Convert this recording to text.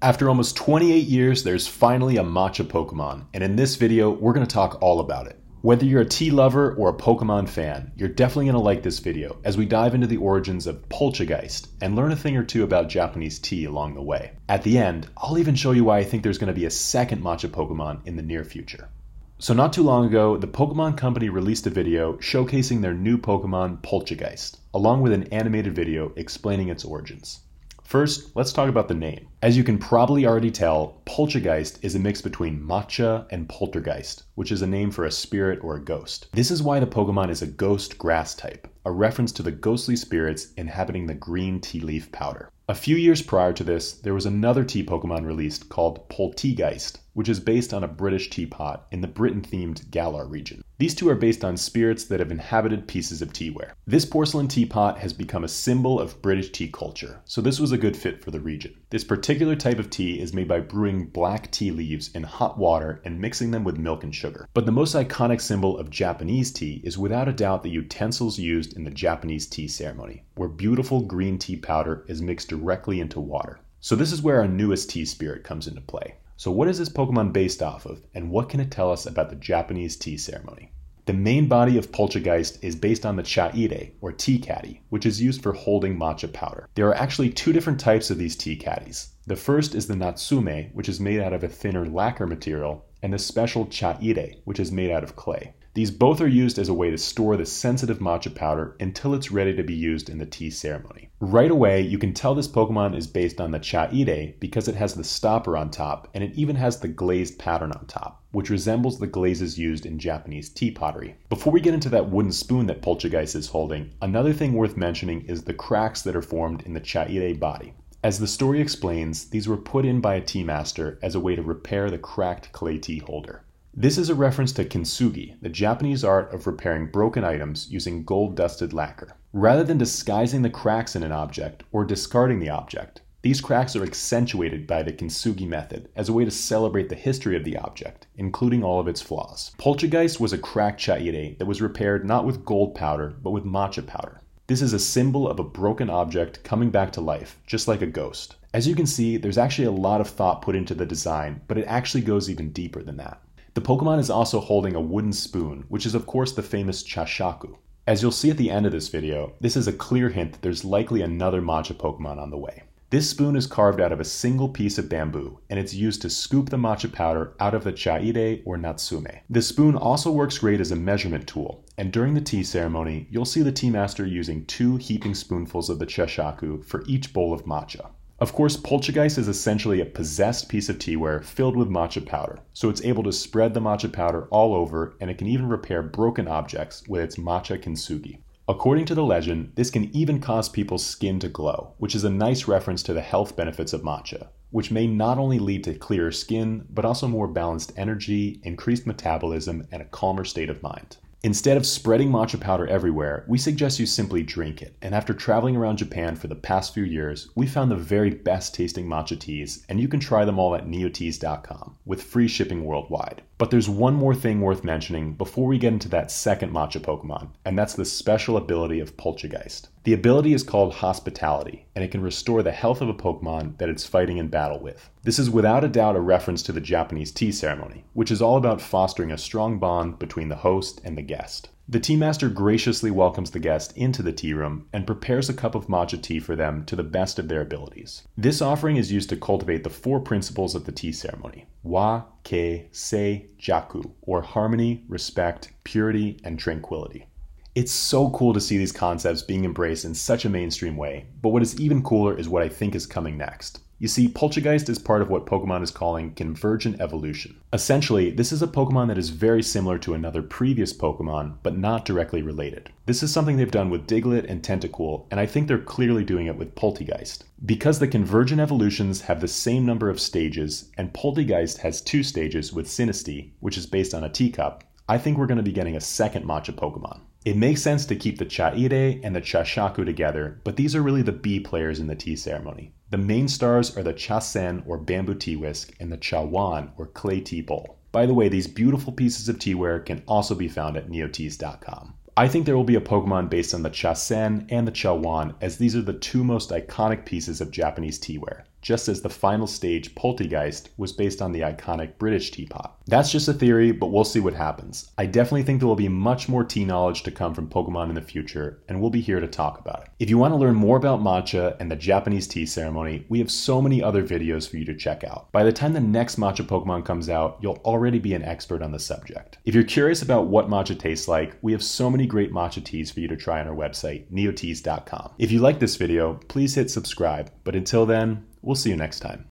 After almost 28 years, there's finally a matcha Pokemon, and in this video, we're going to talk all about it. Whether you're a tea lover or a Pokemon fan, you're definitely going to like this video as we dive into the origins of Polteageist and learn a thing or two about Japanese tea along the way. At the end, I'll even show you why I think there's going to be a second matcha Pokemon in the near future. So not too long ago, the Pokemon Company released a video showcasing their new Pokemon Polteageist, along with an animated video explaining its origins. First, let's talk about the name. As you can probably already tell, Polteageist is a mix between matcha and poltergeist, which is a name for a spirit or a ghost. This is why the Pokemon is a ghost grass type, a reference to the ghostly spirits inhabiting the green tea leaf powder. A few years prior to this, there was another tea Pokemon released called Polteageist, which is based on a British teapot in the Britain-themed Galar region. These two are based on spirits that have inhabited pieces of teaware. This porcelain teapot has become a symbol of British tea culture, so this was a good fit for the region. This particular type of tea is made by brewing black tea leaves in hot water and mixing them with milk and sugar. But the most iconic symbol of Japanese tea is without a doubt the utensils used in the Japanese tea ceremony, where beautiful green tea powder is mixed directly into water. So this is where our newest tea spirit comes into play. So what is this Pokemon based off of, and what can it tell us about the Japanese tea ceremony? The main body of Polteageist is based on the chaire, or tea caddy, which is used for holding matcha powder. There are actually two different types of these tea caddies. The first is the natsume, which is made out of a thinner lacquer material, and the special chaire, which is made out of clay. These both are used as a way to store the sensitive matcha powder until it's ready to be used in the tea ceremony. Right away, you can tell this Pokemon is based on the chaire because it has the stopper on top and it even has the glazed pattern on top, which resembles the glazes used in Japanese tea pottery. Before we get into that wooden spoon that Polteageist is holding, another thing worth mentioning is the cracks that are formed in the chaire body. As the story explains, these were put in by a tea master as a way to repair the cracked clay tea holder. This is a reference to kintsugi, the Japanese art of repairing broken items using gold-dusted lacquer. Rather than disguising the cracks in an object or discarding the object, these cracks are accentuated by the kintsugi method as a way to celebrate the history of the object, including all of its flaws. Polteageist was a cracked chaire that was repaired not with gold powder, but with matcha powder. This is a symbol of a broken object coming back to life, just like a ghost. As you can see, there's actually a lot of thought put into the design, but it actually goes even deeper than that. The Pokemon is also holding a wooden spoon, which is of course the famous chashaku. As you'll see at the end of this video, this is a clear hint that there's likely another matcha Pokemon on the way. This spoon is carved out of a single piece of bamboo, and it's used to scoop the matcha powder out of the chaire or natsume. The spoon also works great as a measurement tool, and during the tea ceremony, you'll see the tea master using 2 heaping spoonfuls of the chashaku for each bowl of matcha. Of course, Polteageist is essentially a possessed piece of teaware filled with matcha powder, so it's able to spread the matcha powder all over, and it can even repair broken objects with its matcha kintsugi. According to the legend, this can even cause people's skin to glow, which is a nice reference to the health benefits of matcha, which may not only lead to clearer skin, but also more balanced energy, increased metabolism, and a calmer state of mind. Instead of spreading matcha powder everywhere, we suggest you simply drink it, and after traveling around Japan for the past few years, we found the very best tasting matcha teas, and you can try them all at neoteas.com, with free shipping worldwide. But there's one more thing worth mentioning before we get into that second matcha Pokemon, and that's the special ability of Polteageist. The ability is called Hospitality, and it can restore the health of a Pokemon that it's fighting in battle with. This is without a doubt a reference to the Japanese tea ceremony, which is all about fostering a strong bond between the host and the guest. The tea master graciously welcomes the guest into the tea room and prepares a cup of matcha tea for them to the best of their abilities. This offering is used to cultivate the 4 principles of the tea ceremony: wa, ke, sei, jaku, or harmony, respect, purity, and tranquility. It's so cool to see these concepts being embraced in such a mainstream way, but what is even cooler is what I think is coming next. You see, Polteageist is part of what Pokemon is calling convergent evolution. Essentially, this is a Pokemon that is very similar to another previous Pokemon, but not directly related. This is something they've done with Diglett and Tentacool, and I think they're clearly doing it with Polteageist. Because the convergent evolutions have the same number of stages, and Polteageist has 2 stages with Sinistea, which is based on a teacup, I think we're going to be getting a second matcha Pokemon. It makes sense to keep the chaire and the chashaku together, but these are really the B players in the tea ceremony. The main stars are the chasen or bamboo tea whisk and the chawan or clay tea bowl. By the way, these beautiful pieces of teaware can also be found at neoteas.com. I think there will be a Pokemon based on the chasen and the chawan, as these are the 2 most iconic pieces of Japanese teaware. just as the final stage, Poltergeist, was based on the iconic British teapot. That's just a theory, but we'll see what happens. I definitely think there will be much more tea knowledge to come from Pokemon in the future, and we'll be here to talk about it. If you want to learn more about matcha and the Japanese tea ceremony, we have so many other videos for you to check out. By the time the next matcha Pokemon comes out, you'll already be an expert on the subject. If you're curious about what matcha tastes like, we have so many great matcha teas for you to try on our website, neoteas.com. If you like this video, please hit subscribe, but until then, we'll see you next time.